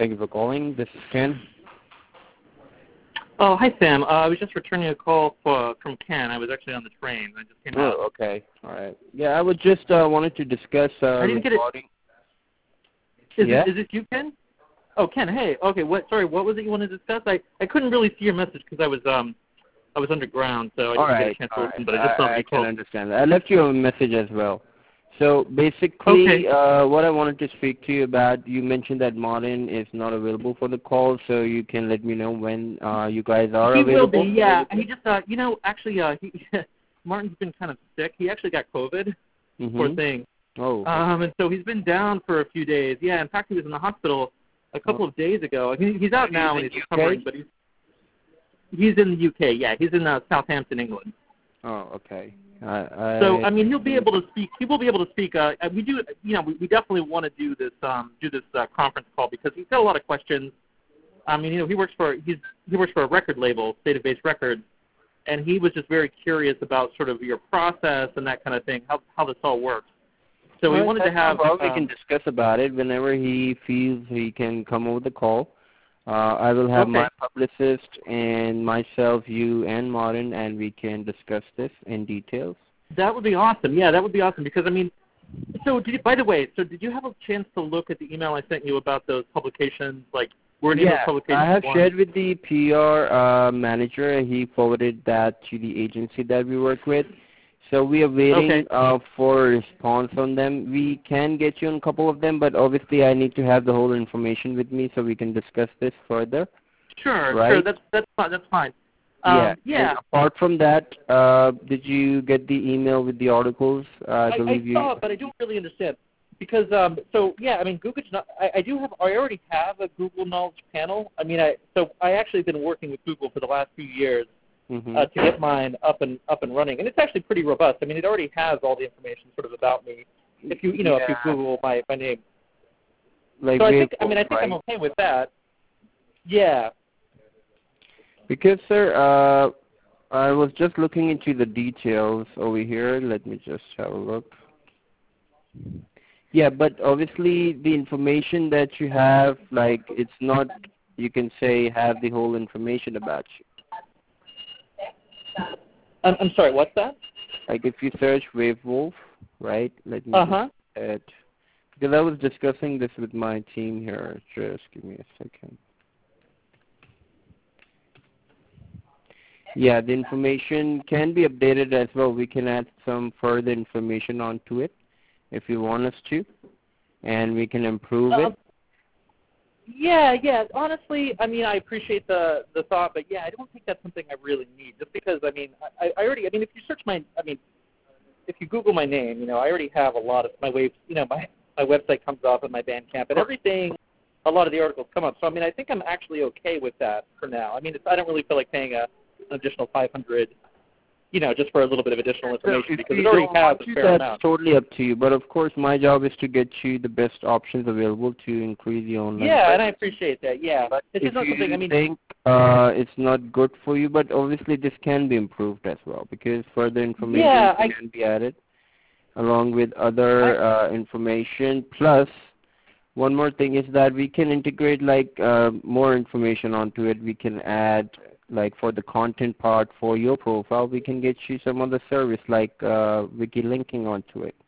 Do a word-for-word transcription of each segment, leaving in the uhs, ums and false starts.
Thank you for calling. This is Ken. Oh, hi, Sam. Uh, I was just returning a call for, from Ken. I was actually on the train. I just came out. Oh, okay. All right. Yeah, I would just uh, wanted to discuss uh, I didn't regarding... get it. Is, yeah? it, is this you, Ken? Oh, Ken. Hey. Okay. What? Sorry. What was it you wanted to discuss? I, I couldn't really see your message because I was um I was underground, so I All didn't right. get a chance to All listen. right. But I just saw I, that I you can called. understand that. I left you a message as well. So basically, Okay. uh, what I wanted to speak to you about, you mentioned that Martin is not available for the call, so you can let me know when uh, you guys are He available. will be. Yeah. He just uh you know actually uh he Martin's been kind of sick. He actually got COVID. Mm-hmm. Poor thing. Oh. Um and so he's been down for a few days. Yeah. In fact, he was in the hospital a couple Oh. of days ago. He, he's out now and he's U K? recovering, but he's he's in the U K. Yeah. He's in uh, Southampton, England. Oh, okay. I, I, So I mean, he'll be able to speak. He will be able to speak. Uh, we do, you know, we, we definitely want to do this, um, do this uh, conference call because he's got a lot of questions. I mean, you know, he works for he's he works for a record label, State of Base Records, and he was just very curious about sort of your process and that kind of thing, how how this all works. So well, we wanted to have. Well, Um, we can discuss about it whenever he feels he can come over the call. Uh, I will have okay. my publicist and myself, you, and Martin, and we can discuss this in details. That would be awesome. Yeah, that would be awesome because I mean, so did you, by the way, so did you have a chance to look at the email I sent you about those publications? Like, were any yeah, of those publications? I have won? shared with the P R uh, manager, and he forwarded that to the agency that we work with. So we are waiting okay. uh, for a response on them. We can get you on a couple of them, but obviously I need to have the whole information with me so we can discuss this further. Sure, right? sure. That's that's fine. That's fine. Um, yeah. yeah. And apart from that, uh, did you get the email with the articles? Uh, I, I, believe I you. saw it, but I don't really understand because um, so yeah. I mean, Google's not. I, I do have. I already have a Google Knowledge panel. I mean, I so I actually been working with Google for the last few years mm-hmm. uh, to get mine up and up and running, and it's actually pretty robust. I mean, it already has all the information sort of about me. If you you know yeah. if you Google my my name. Like so I think I mean I think right? I'm okay with that. Yeah. Because, sir, uh, I was just looking into the details over here. Let me just have a look. Yeah, but obviously the information that you have, like, it's not, you can say, have the whole information about you. I'm, I'm sorry, what's that? Like, if you search WaveWolf, right, let me uh-huh. just add, because I was discussing this with my team here. Just give me a second. Yeah, the information can be updated as well. We can add some further information onto it if you want us to, and we can improve uh, it. Yeah, yeah. Honestly, I mean, I appreciate the the thought, but yeah, I don't think that's something I really need. Just because, I mean, I, I already, I mean, if you search my, I mean, if you Google my name, you know, I already have a lot of my waves, you know, my my website comes off of my Bandcamp, and everything, a lot of the articles come up. So I mean, I think I'm actually okay with that for now. I mean, it's, I don't really feel like paying a an additional five hundred, you know, just for a little bit of additional information so because it already has a fair that's amount. Totally up to you. But of course, my job is to get you the best options available to increase your online. Yeah, presence. and I appreciate that. Yeah, but it's if just not you something. I mean, think uh, it's not good for you, but obviously this can be improved as well because further information yeah, I, can be added along with other I, uh, information. Plus, one more thing is that we can integrate like uh, more information onto it. We can add like for the content part for your profile, we can get you some other service like uh, wiki linking onto it.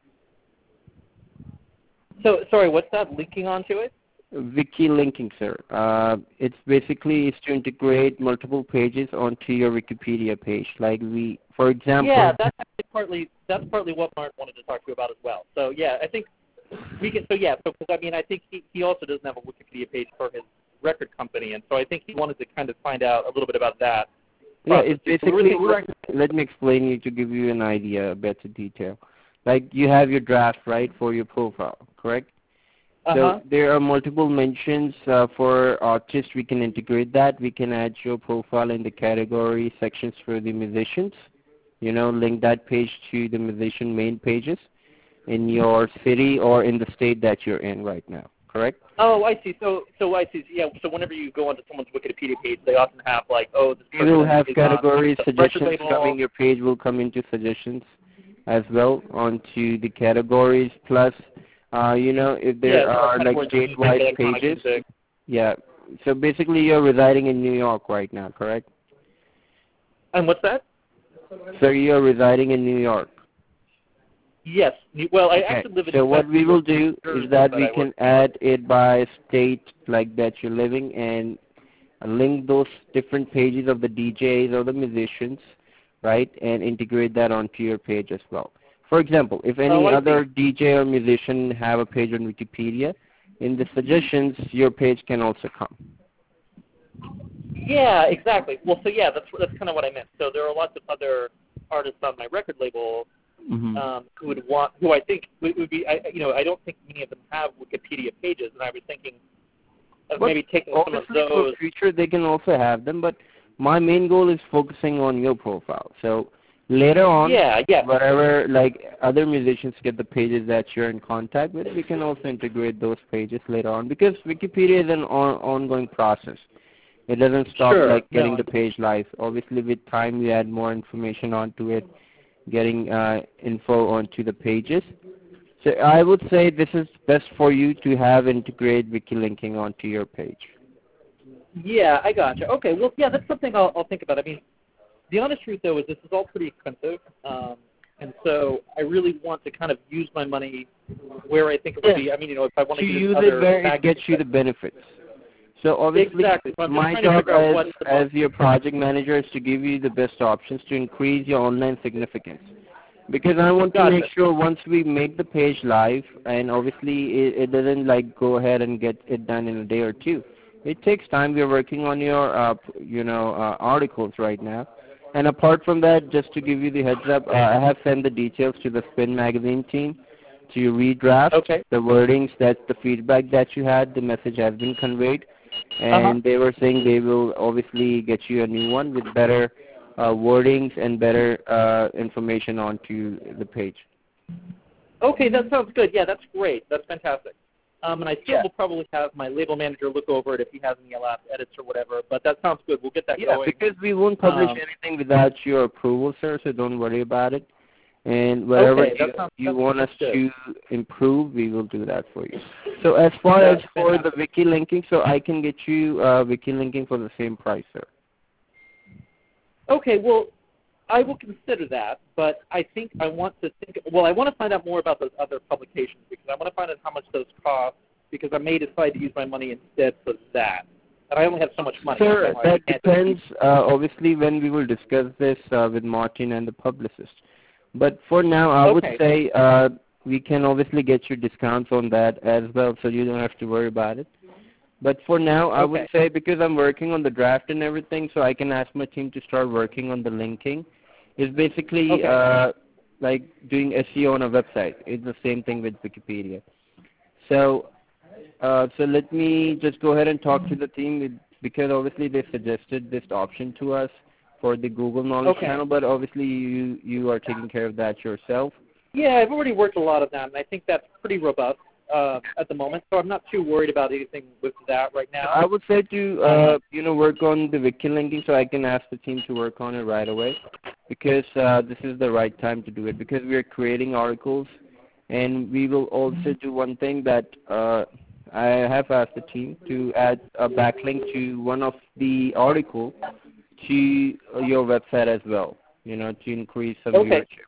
So sorry, what's that? Linking onto it? Wiki linking, sir. Uh, it's basically is to integrate multiple pages onto your Wikipedia page. Like we, for example. Yeah, that's actually partly that's partly what Mark wanted to talk to you about as well. So yeah, I think we can. So yeah, so because I mean, I think he he also doesn't have a Wikipedia page for his record company, and so I think he wanted to kind of find out a little bit about that. Yeah, it's basically. So we're, we're, let me explain you to give you an idea, a better detail. Like you have your draft, right, for your profile, correct? Uh-huh. So there are multiple mentions uh, for artists. We can integrate that. We can add your profile in the category sections for the musicians. You know, link that page to the musician main pages in your city or in the state that you're in right now, correct? Oh, I see. So, so I see. Yeah. So whenever you go onto someone's Wikipedia page, they often have like, oh, this You will have is categories, on suggestions coming. Your page will come into suggestions as well onto the categories. Plus, uh, you know, if there yeah, are like statewide pages, Yeah. So basically, you're residing in New York right now, correct? And what's that? So you're residing in New York. Yes. Well, I Okay. actually live in. So what we will do Jersey, is that but we I can work- add it by state, like that you're living, and link those different pages of the D Js or the musicians, right, and integrate that onto your page as well. For example, if any Oh, I other see. D J or musician have a page on Wikipedia, in the suggestions, your page can also come. Yeah, exactly. Well, so yeah, that's that's kind of what I meant. So there are lots of other artists on my record label Mm-hmm. um, who would want, who I think would, would be, I, you know, I don't think many of them have Wikipedia pages, and I was thinking of But maybe taking some of obviously those. for future they can also have them, but my main goal is focusing on your profile. So later on, Yeah, yeah. wherever like other musicians get the pages that you're in contact with, we can also integrate those pages later on, because Wikipedia is an on- ongoing process. It doesn't stop Sure. like getting No, the page live. Obviously with time you add more information onto it, getting uh, info onto the pages. So I would say this is best for you to have integrate wiki linking onto your page. yeah, I gotcha. Okay, well, yeah, that's something I'll, I'll think about. I mean, the honest truth, though, is this is all pretty expensive, um, and so I really want to kind of use my money where I think it would Yeah. be. I mean, you know, if I want To to get use other it where it package- gets you the benefits. So obviously, Exactly. So I'm just my trying to job figure out as, what's the as most- your project manager is to give you the best options to increase your online significance. Because I want Gotcha. to make sure once we make the page live, and obviously it, it doesn't like go ahead and get it done in a day or two. It takes time. We're working on your, uh, you know, uh, articles right now. And apart from that, just to give you the heads up, uh, I have sent the details to the Spin Magazine team to redraft Okay. the wordings, that the feedback that you had, the message has been conveyed. And Uh-huh. they were saying they will obviously get you a new one with better uh, wordings and better uh, information onto the page. Okay, that sounds good. Yeah, that's great. That's fantastic. Um, and I still Yeah. will probably have my label manager look over it if he has any last edits or whatever, but that sounds good. We'll get that Yeah, going. because we won't publish Um, anything without your approval, sir, so don't worry about it. And whatever Okay, you, that sounds- you that want us sounds to improve, we will do that for you. So as far That's as for the fantastic. wiki linking, so I can get you uh, wiki linking for the same price, sir. Okay, well, I will consider that, but I think I want to think, well, I want to find out more about those other publications because I want to find out how much those cost because I may decide to use my money instead for that. And I only have so much money. Sir, so I that can't- depends, uh, obviously, when we will discuss this uh, with Martin and the publicist. But for now, I would Okay. say uh, we can obviously get you discounts on that as well, so you don't have to worry about it. But for now, I would Okay. say because I'm working on the draft and everything, so I can ask my team to start working on the linking. It's basically Okay. uh, like doing S E O on a website. It's the same thing with Wikipedia. So, uh, so let me just go ahead and talk to the team with, because obviously they suggested this option to us for the Google Knowledge Okay. channel, but obviously you you are taking care of that yourself. Yeah, I've already worked a lot of them, and I think that's pretty robust uh, at the moment, so I'm not too worried about anything with that right now. I would say to uh, you know work on the wiki linking, so I can ask the team to work on it right away, because uh, this is the right time to do it. Because we are creating articles, and we will also do one thing that uh, I have asked the team to add a backlink to one of the article to your website as well. You know, to increase some Okay. viewership.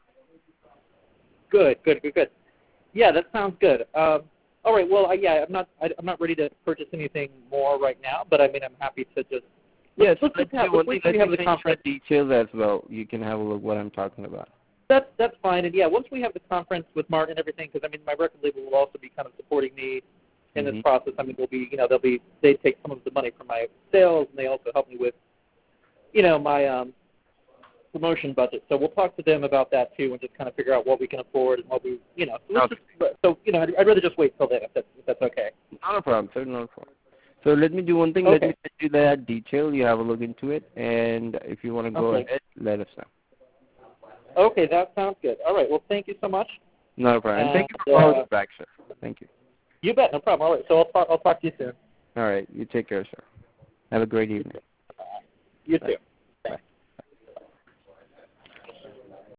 Good, good, good, good. Yeah, that sounds good. Um, all right. Well, I, yeah, I'm not. I, I'm not ready to purchase anything more right now, but I mean, I'm happy to just. Yes, let's let's just have, do one let's thing. wait till we Let have me the finish conference. the details as well. You can have a look what I'm talking about. That's that's fine. And yeah, once we have the conference with Martin and everything, because I mean, my record label will also be kind of supporting me in Mhm. this process. I mean, we'll be, you know, they'll be they take some of the money from my sales, and they also help me with, you know, my um, promotion budget. So we'll talk to them about that too, and just kind of figure out what we can afford and what we, you know. So, let's Okay. just, so you know, I'd, I'd rather just wait till then if that's, if that's okay. Not a problem, sir. Not a problem. So let me do one thing. Let Okay. me send you that detail. You have a look into it, and if you want to go Okay. ahead, let us know. Okay, that sounds good. All right. Well, thank you so much. Not a problem. And thank you And, for calling uh, us back, sir. Thank you. You bet. No problem. All right. So I'll talk. I'll talk to you soon. All right. You take care, sir. Have a great evening. You Bye. too.